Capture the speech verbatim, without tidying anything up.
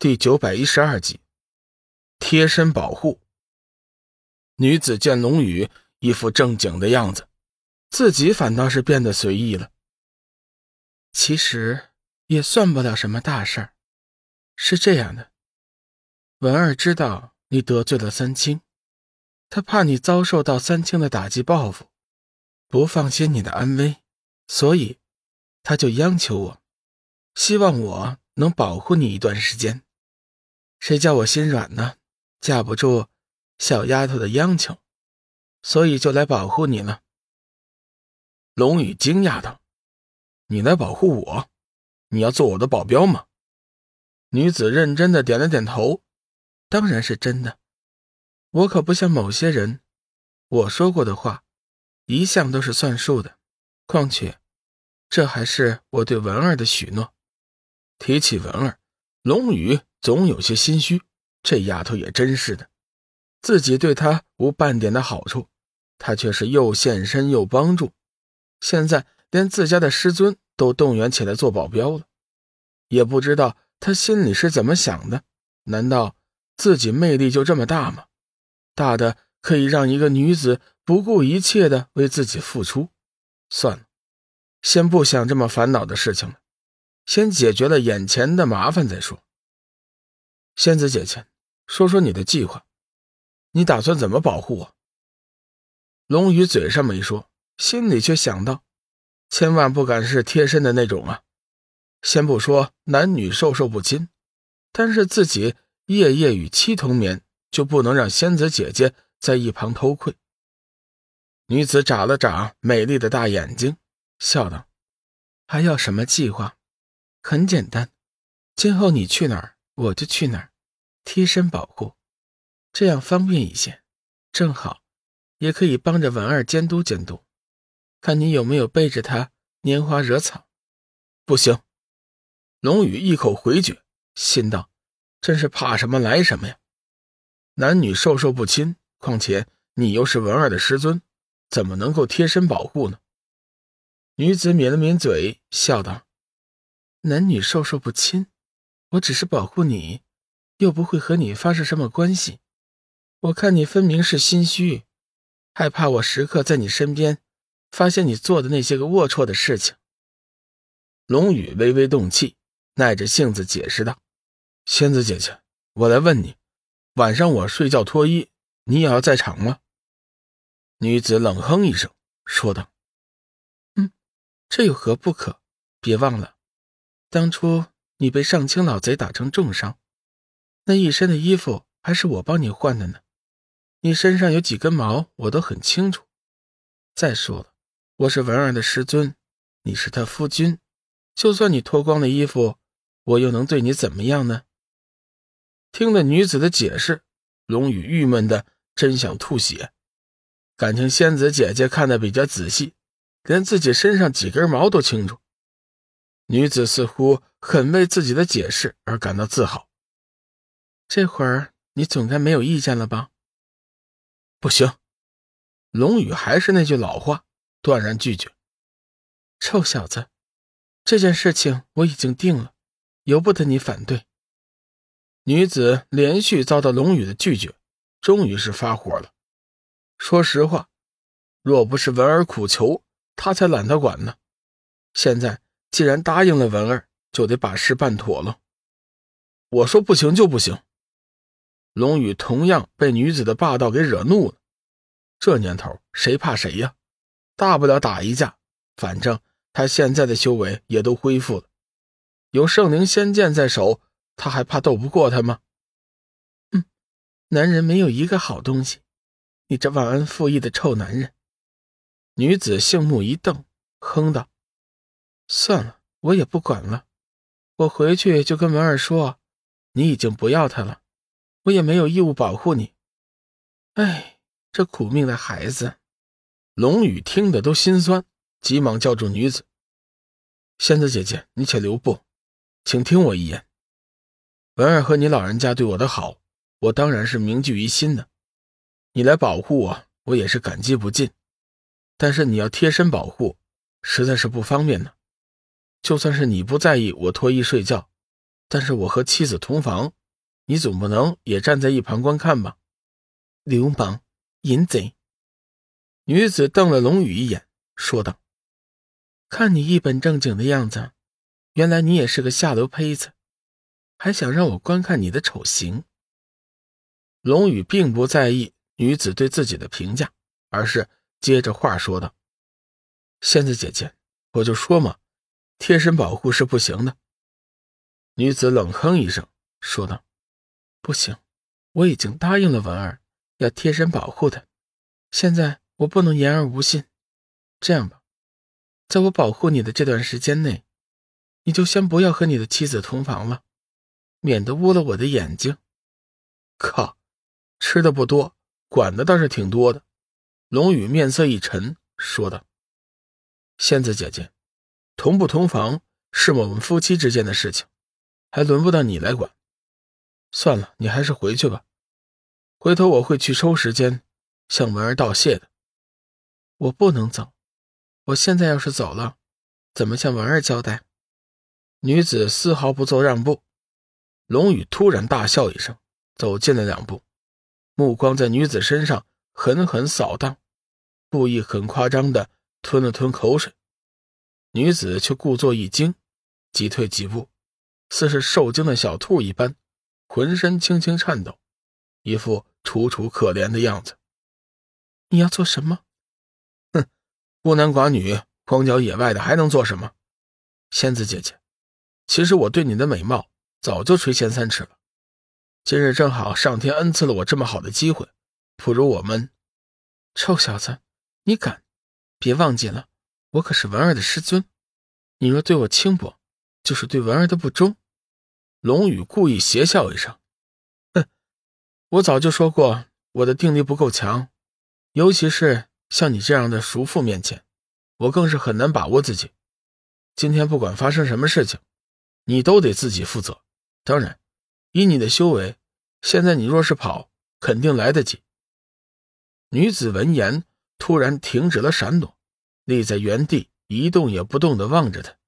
第九百一十二集，贴身保护。女子见龙宇一副正经的样子，自己反倒是变得随意了。 其实也算不了什么大事儿。是这样的，文儿知道你得罪了三清，他怕你遭受到三清的打击报复，不放心你的安危，所以他就央求我，希望我能保护你一段时间。谁叫我心软呢，架不住小丫头的央求，所以就来保护你了。 龙宇惊讶道：你来保护我？你要做我的保镖吗？女子认真的点了点头， 当然是真的。我可不像某些人，我说过的话一向都是算数的，况且这还是我对文儿的许诺。 提起文儿，龙宇总有些心虚，这丫头也真是的，自己对她无半点的好处，她却是又献身又帮助，现在连自家的师尊都动员起来做保镖了，也不知道她心里是怎么想的，难道自己魅力就这么大吗？大的可以让一个女子不顾一切的为自己付出？算了，先不想这么烦恼的事情了，先解决了眼前的麻烦再说。仙子姐姐，说说你的计划，你打算怎么保护我？龙宇嘴上没说，心里却想到，千万不敢是贴身的那种啊。先不说男女授受不亲，但是自己夜夜与妻同眠，就不能让仙子姐姐在一旁偷窥。女子眨了眨美丽的大眼睛，笑道： 还要什么计划？很简单，今后你去哪儿我就去哪儿，贴身保护，这样方便一些，正好也可以帮着文儿监督监督，看你有没有背着她拈花惹草。 不行！龙宇一口回绝，心道：真是怕什么来什么呀！男女授受不亲，况且你又是文儿的师尊，怎么能够贴身保护呢？女子抿了抿嘴，笑道： 男女授受不亲，我只是保护你，又不会和你发生什么关系。我看你分明是心虚，害怕我时刻在你身边发现你做的那些个龌龊的事情。 龙宇微微动气，耐着性子解释道：仙子姐姐，我来问你，晚上我睡觉脱衣，你也要在场吗？女子冷哼一声说道： 嗯，这有何不可？别忘了当初你被上清老贼打成重伤，那一身的衣服还是我帮你换的呢，你身上有几根毛我都很清楚。再说了，我是文儿的师尊，你是他夫君，就算你脱光了衣服，我又能对你怎么样呢？ 听了女子的解释，龙宇郁闷的真想吐血。感情仙子姐姐看得比较仔细，连自己身上几根毛都清楚。女子似乎很为自己的解释而感到自豪。 这会儿你总该没有意见了吧？ 不行！龙宇还是那句老话，断然拒绝。 臭小子，这件事情我已经定了，由不得你反对。 女子连续遭到龙宇的拒绝，终于是发火了。说实话，若不是文儿苦求，她才懒得管呢。现在既然答应了文儿，就得把事办妥了。我说不行就不行。龙宇同样被女子的霸道给惹怒了。这年头谁怕谁呀？大不了打一架，反正他现在的修为也都恢复了，有圣灵仙剑在手，他还怕斗不过他吗？ 嗯，男人没有一个好东西，你这忘恩负义的臭男人。 女子杏目一瞪，哼道： 算了，我也不管了，我回去就跟文儿说，你已经不要他了，我也没有义务保护你。哎，这苦命的孩子。 龙宇听得都心酸，急忙叫住女子：仙子姐姐，你且留步，请听我一言。文儿和你老人家对我的好，我当然是铭记于心的，你来保护我，我也是感激不尽，但是你要贴身保护，实在是不方便呢。就算是你不在意我脱衣睡觉， 但是我和妻子同房，你总不能也站在一旁观看吧？ 流氓，淫贼！ 女子瞪了龙宇一眼，说道： 看你一本正经的样子，原来你也是个下流胚子，还想让我观看你的丑行。 龙宇并不在意女子对自己的评价，而是接着话说道：仙子姐姐，我就说嘛，贴身保护是不行的。女子冷哼一声，说道： 不行，我已经答应了文儿，要贴身保护她，现在我不能言而无信。这样吧，在我保护你的这段时间内，你就先不要和你的妻子同房了，免得污了我的眼睛。 靠，吃的不多，管的倒是挺多的。龙宇面色一沉，说道：仙子姐姐，同不同房是我们夫妻之间的事情，还轮不到你来管。算了，你还是回去吧，回头我会去抽时间向文儿道谢的。 我不能走，我现在要是走了，怎么向文儿交代？ 女子丝毫不做让步。龙宇突然大笑一声，走近了两步，目光在女子身上狠狠扫荡，故意很夸张地吞了吞口水。女子却故作一惊，急退几步，似是受惊的小兔一般，浑身轻轻颤抖，一副楚楚可怜的样子。 你要做什么？ 哼，孤男寡女，荒郊野外的还能做什么？仙子姐姐，其实我对你的美貌早就垂涎三尺了，今日正好上天恩赐了我这么好的机会，不如我们…… 臭小子，你敢！别忘记了，我可是文儿的师尊，你若对我轻薄，就是对文儿的不忠。 龙宇故意邪笑一声，哼，我早就说过我的定力不够强，尤其是像你这样的叔父面前，我更是很难把握自己。今天不管发生什么事情，你都得自己负责。当然，以你的修为，现在你若是跑，肯定来得及。女子闻言突然停止了闪躲，立在原地一动也不动地望着他。